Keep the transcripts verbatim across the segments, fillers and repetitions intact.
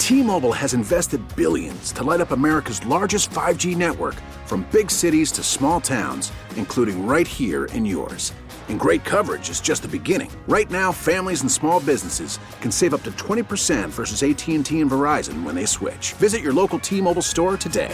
T-Mobile has invested billions to light up America's largest five G network, from big cities to small towns, including right here in yours. And great coverage is just the beginning. Right now, families and small businesses can save up to twenty percent versus A T and T and Verizon when they switch. Visit your local T-Mobile store today.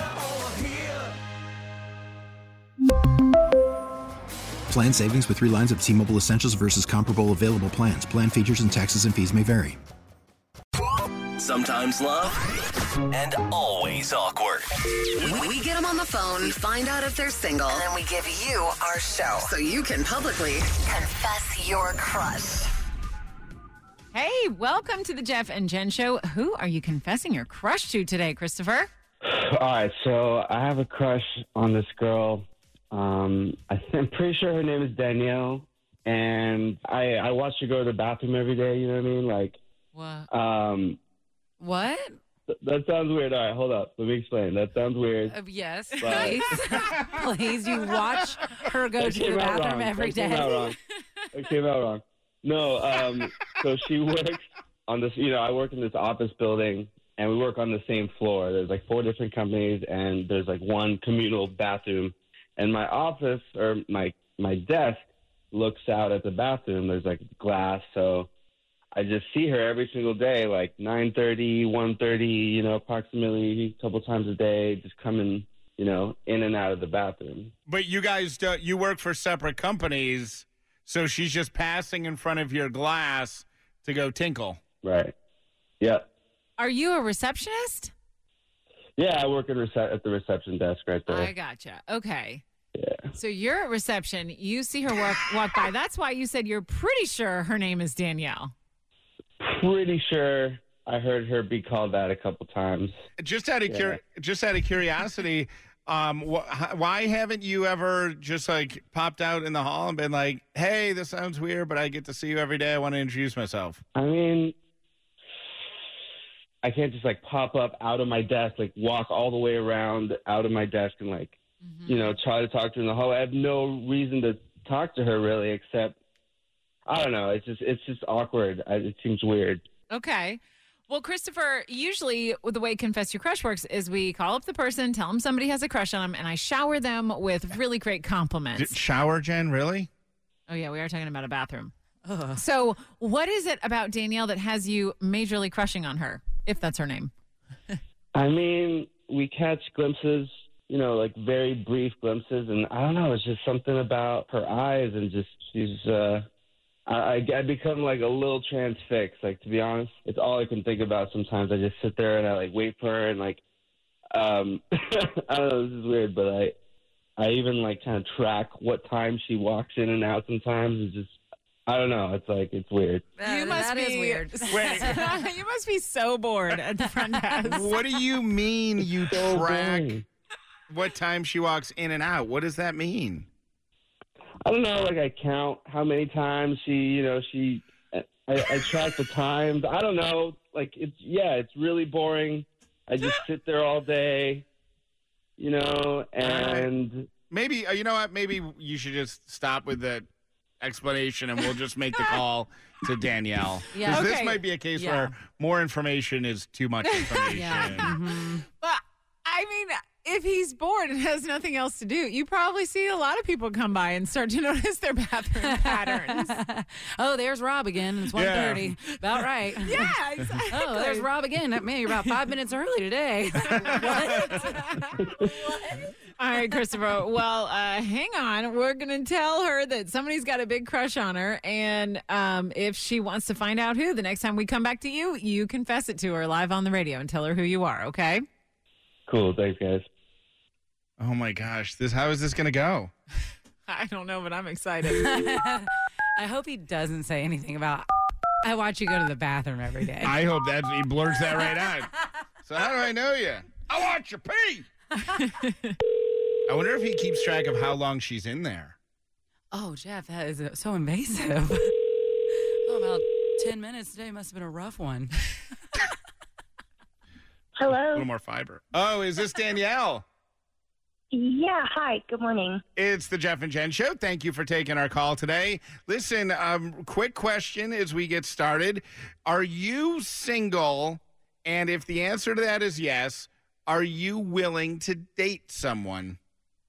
Plan savings with three lines of T-Mobile Essentials versus comparable available plans. Plan features and taxes and fees may vary. Sometimes love and always awkward. We get them on the phone, we find out if they're single, and then we give you our show so you can publicly confess your crush. Hey, welcome to the Jeff and Jen Show. Who are you confessing your crush to today, Christopher? All right, so I have a crush on this girl. Um, I'm pretty sure her name is Danielle, and I, I watch her go to the bathroom every day, you know what I mean? Like, what? Um, what? Th- that sounds weird. All right, hold up. Let me explain. That sounds weird. Uh, yes, but... please. Please, you watch her go that to the bathroom wrong. every that day. Came out wrong. It came out wrong. No, um, so she works on this, you know, I work in this office building, and we work on the same floor. There's like four different companies, and there's like one communal bathroom. And my office, or my my desk, looks out at the bathroom. There's like glass, so I just see her every single day, like nine thirty, one thirty, you know, approximately a couple times a day, just coming, you know, in and out of the bathroom. But you guys, do, you work for separate companies, so she's just passing in front of your glass to go tinkle. Right. Yeah. Are you a receptionist? Yeah, I work in rece- at the reception desk right there. I gotcha. Okay. Yeah. So you're at reception. You see her walk, walk by. That's why you said you're pretty sure her name is Danielle. Pretty sure I heard her be called that a couple times. Just out of Yeah. cur- just out of curiosity, um, wh- why haven't you ever just like popped out in the hall and been like, "Hey, this sounds weird, but I get to see you every day. I want to introduce myself." I mean, I can't just like pop up out of my desk, like walk all the way around out of my desk and like, mm-hmm. you know, try to talk to her in the hall. I have no reason to talk to her really, except I don't know. It's just it's just awkward. I, it seems weird. Okay. Well, Christopher, usually the way Confess Your Crush works is we call up the person, tell them somebody has a crush on them, and I shower them with really great compliments. D- shower, Jen? Really? Oh, yeah, we are talking about a bathroom. Ugh. So what is it about Danielle that has you majorly crushing on her, if that's her name? I mean, we catch glimpses, you know, like very brief glimpses, and I don't know, it's just something about her eyes, and just she's, uh, I, I become like a little transfixed. Like, to be honest, it's all I can think about sometimes. I just sit there and I like wait for her, and like, um, I don't know, this is weird, but I, I even like kind of track what time she walks in and out sometimes. It's just, I don't know. It's like, it's weird. You Uh, must that be is weird. you must be so bored at the front desk. What do you mean you So track boring. what time she walks in and out? What does that mean? I don't know. Like, I count how many times she, you know, she. I, I track the times. I don't know. Like, it's yeah, it's really boring. I just sit there all day, you know, and Maybe, uh, you know what? Maybe you should just stop with the explanation and we'll just make the call to Danielle. Yeah. 'Cause Okay. this might be a case Yeah. where more information is too much information. Yeah. Mm-hmm. But, I mean, if he's bored and has nothing else to do, you probably see a lot of people come by and start to notice their bathroom patterns. Oh, there's Rob again. It's one thirty. About right. Yeah, exactly. Oh, there's Rob again. That may about five minutes early today. All right, Christopher. Well, uh, hang on. We're going to tell her that somebody's got a big crush on her. And um, if she wants to find out who, the next time we come back to you, you confess it to her live on the radio and tell her who you are, okay? cool. Thanks, guys. Oh my gosh, this how is this going to go? I don't know, but I'm excited. I hope he doesn't say anything about, I watch you go to the bathroom every day. I hope that he blurts that right out. So how do I know you? I want your pee. I wonder if he keeps track of how long she's in there. Oh, Jeff, that is uh, so invasive. Oh, about ten minutes today must have been a rough one. A Hello. little more fiber. Oh, is this Danielle? Yeah. Hi. Good morning. It's the Jeff and Jen Show. Thank you for taking our call today. Listen, um, quick question as we get started. Are you single And if the answer to that is yes, are you willing to date someone?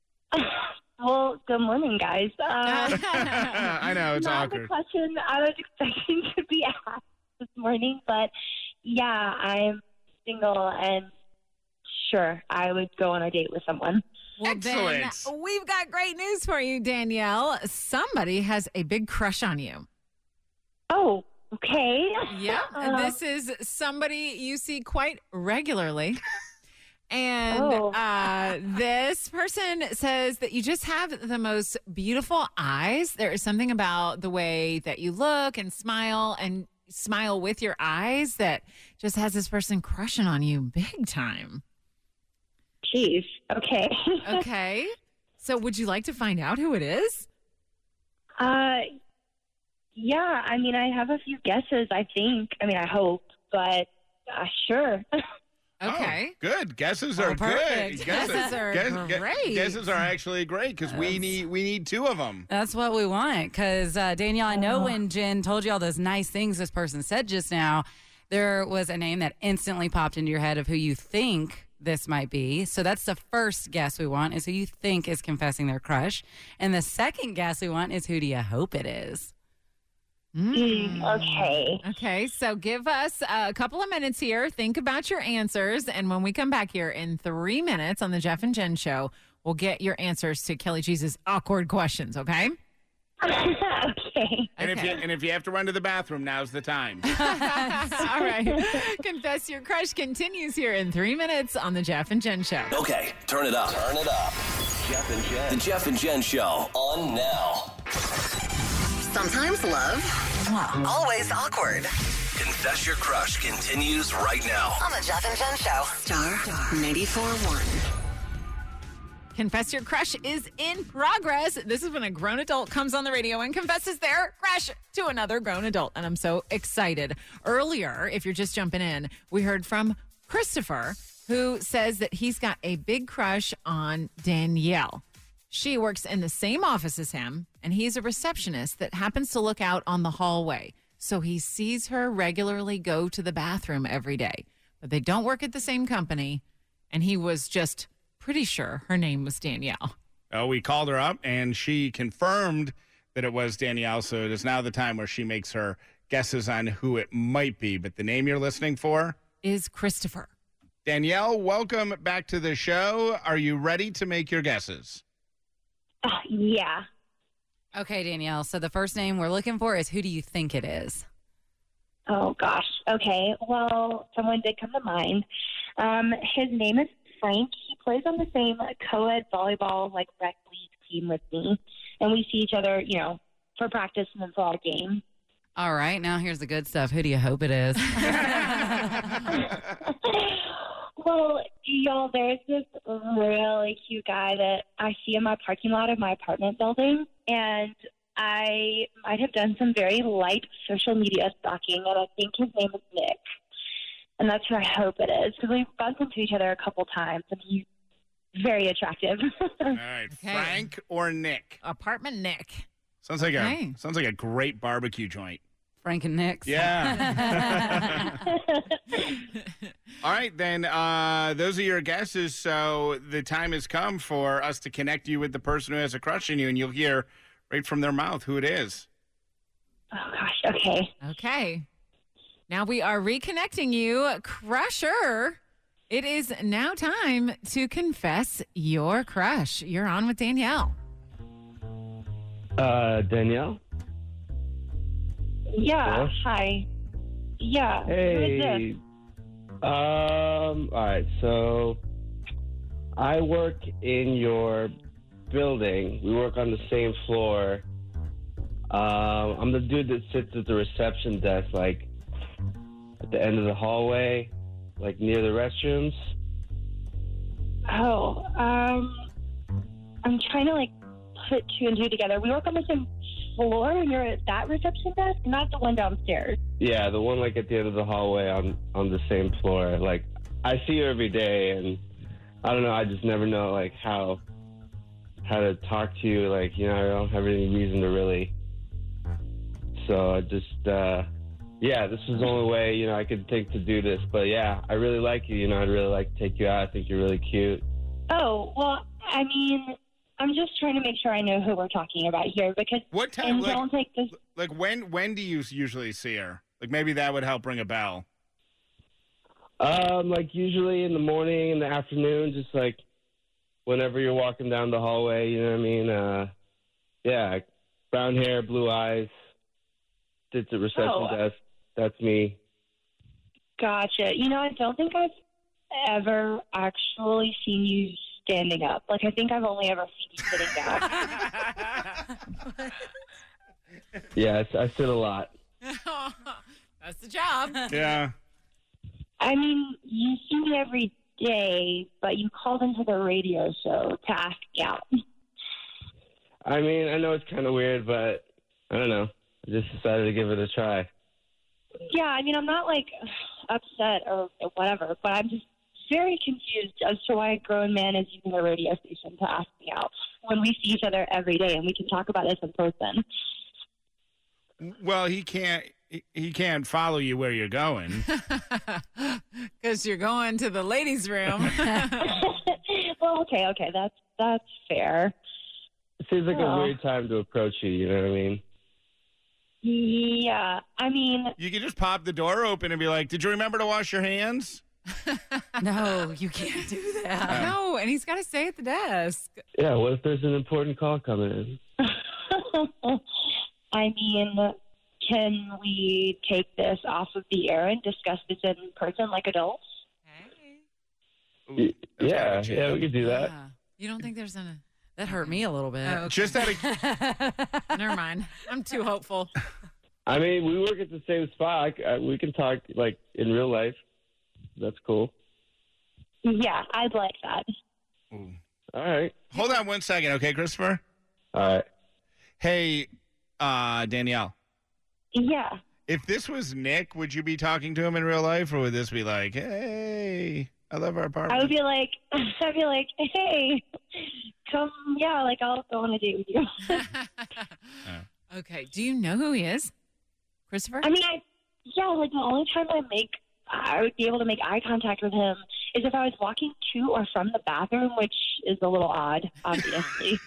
Well, good morning, guys. Uh, I know, it's not awkward. the question I was expecting to be asked this morning, but yeah, I'm single and sure, I would go on a date with someone. Well, Excellent. then we've got great news for you, Danielle. Somebody has a big crush on you. Oh, okay. Yeah, Uh, this is somebody you see quite regularly. And Oh. uh, this person says that you just have the most beautiful eyes. There is something about the way that you look and smile and smile with your eyes that just has this person crushing on you big time. Jeez. Okay. Okay. So would you like to find out who it is? uh, yeah, I mean, I have a few guesses, I think. I mean, I hope, but uh, sure. Okay. Oh, good. Guesses Oh, are perfect. good. Guesses are guess- great. Guesses are actually great because we need we need two of them. That's what we want. Because, uh, Danielle, I know when Jen told you all those nice things this person said just now, there was a name that instantly popped into your head of who you think this might be. So that's the first guess we want is who you think is confessing their crush. And the second guess we want is who do you hope it is? Mm, okay. Okay, so give us a couple of minutes here. Think about your answers. And when we come back here in three minutes on the Jeff and Jen show, we'll get your answers to Kelly G's awkward questions, okay? Okay. And if Okay. you and if you have to run to the bathroom, now's the time. All right. Confess Your Crush continues here in three minutes on the Jeff and Jen show. Okay, turn it up. Turn it up. Jeff and Jen. The Jeff and Jen Show on now. Sometimes love, always awkward. Confess Your Crush continues right now. On the Jeff and Jen show. Star ninety-four point one. Confess Your Crush is in progress. This is when a grown adult comes on the radio and confesses their crush to another grown adult. And I'm so excited. Earlier, if you're just jumping in, we heard from Christopher, who says that he's got a big crush on Danielle. She works in the same office as him, and he's a receptionist that happens to look out on the hallway. So he sees her regularly go to the bathroom every day. But they don't work at the same company, and he was just pretty sure her name was Danielle. Oh, we called her up, and she confirmed that it was Danielle. So it is now the time where she makes her guesses on who it might be. But the name you're listening for Is Christopher. Danielle, welcome back to the show. Are you ready to make your guesses? Uh, yeah. Okay, Danielle. So the first name we're looking for is who do you think it is? Oh, gosh. Okay. Well, someone did come to mind. Um, his name is Frank. He plays on the same co-ed volleyball, like, rec league team with me. And we see each other, you know, for practice and then for our game. All right. Now here's the good stuff. Who do you hope it is? Well, y'all, there's this really cute guy that I see in my parking lot of my apartment building, and I might have done some very light social media stalking, and I think his name is Nick. And that's who I hope it is, because we've bumped into each other a couple times, and he's very attractive. All right, Okay. Frank or Nick? Apartment Nick. Sounds like Okay. a sounds like a great barbecue joint. Frank and Nick's. Yeah. All right, then uh, those are your guesses. So the time has come for us to connect you with the person who has a crush on you, and you'll hear right from their mouth who it is. Oh, gosh. Okay. Okay. Now we are reconnecting you, Crusher. It is now time to confess your crush. You're on with Danielle. Uh, Danielle? Yeah. Hello? Hi. Yeah. Who is this? Hey. Um, all right, so I work in your building. We work on the same floor. Um, I'm the dude that sits at the reception desk, like at the end of the hallway, like near the restrooms. Oh, um, I'm trying to, like, put two and two together. We work on the same floor, and you're at that reception desk, not the one downstairs. Yeah, the one like at the end of the hallway on on the same floor. Like I see her every day, and I don't know. I just never know like how how to talk to you. Like you know, I don't have any reason to really. So I just uh, yeah, this is the only way, you know, I could think to do this. But yeah, I really like you. You know, I'd really like to take you out. I think you're really cute. Oh, well, I mean, I'm just trying to make sure I know who we're talking about here because What time? and Like, don't take this. like when when do you usually see her? Like maybe that would help ring a bell. Um, like usually in the morning, in the afternoon, just like whenever you're walking down the hallway, you know what I mean? Uh, yeah, brown hair, blue eyes, sits at reception Oh. desk. That's me. Gotcha. You know, I don't think I've ever actually seen you standing up. Like, I think I've only ever seen you sitting down. Yeah, I, I sit a lot. That's the job. Yeah. I mean, you see me every day, but you called into the radio show to ask me out. I mean, I know it's kind of weird, but I don't know. I just decided to give it a try. Yeah, I mean, I'm not, like, upset or whatever, but I'm just very confused as to why a grown man is using a radio station to ask me out when we see each other every day and we can talk about this in person. Well, he can't. he- He can't follow you where you're going. Because you're going to the ladies' room. Well, okay, okay, that's that's fair. It seems like Oh. a weird time to approach you, you know what I mean? Yeah, I mean, You can just pop the door open and be like, "Did you remember to wash your hands?" No, you can't do that. No, and he's got to stay at the desk. Yeah, what if there's an important call coming in? I mean, can we take this off of the air and discuss this in person like adults? Y- That's Yeah, kinda yeah, we could do that. Yeah. You don't think there's an... That hurt me a little bit. Oh, okay. Just out of Never mind. I'm too hopeful. I mean, we work at the same spot. I c- I- we can talk, like, in real life. That's cool. Yeah, I'd like that. Ooh. All right. Hold on one second, okay, Christopher? All right. Hey, uh, Danielle. Yeah. If this was Nick, would you be talking to him in real life, or would this be like, "Hey, I love our apartment"? I would be like, I'd be like, hey, come, yeah, like I'll go on a date with you. Okay. Do you know who he is? Christopher? I mean, I, yeah, like the only time I make, I would be able to make eye contact with him is if I was walking to or from the bathroom, which is a little odd, obviously.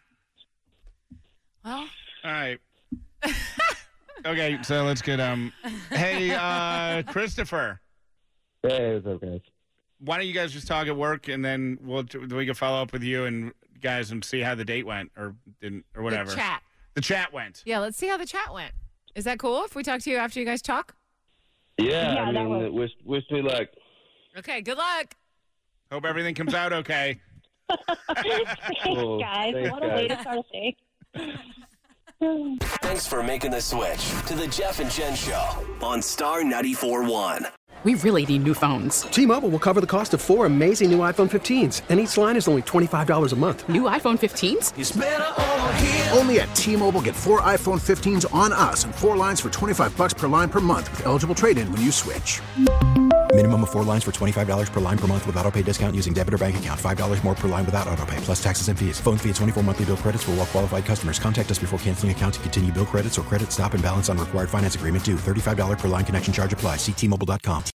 Well, All right. Okay, so let's get um. Hey, uh, Christopher. Hey, what's up, guys? Why don't you guys just talk at work, and then we'll we can follow up with you and guys and see how the date went, or didn't, or whatever. the chat. The chat went. Yeah, let's see how the chat went. Is that cool if we talk to you after you guys talk? Yeah, Yeah, I that mean, works. wish, wish me luck. Okay, good luck. Hope everything comes out okay. Thanks, Cool. guys. Thanks, What a way guys. to start a day. Thanks for making the switch to the Jeff and Jen Show on Star ninety-four point one. We really need new phones. T-Mobile will cover the cost of four amazing new iPhone fifteens, and each line is only twenty-five dollars a month. New iPhone fifteens? It's better over here. Only at T-Mobile, get four iPhone fifteens on us and four lines for twenty-five bucks per line per month with eligible trade-in when you switch. Minimum of four lines for twenty-five dollars per line per month with autopay discount using debit or bank account. five dollars more per line without autopay, plus taxes and fees. Phone fee at twenty-four monthly bill credits for well-qualified customers. Contact us before canceling account to continue bill credits or credit stop and balance on required finance agreement due. thirty-five dollars per line connection charge applies. See T Mobile dot com.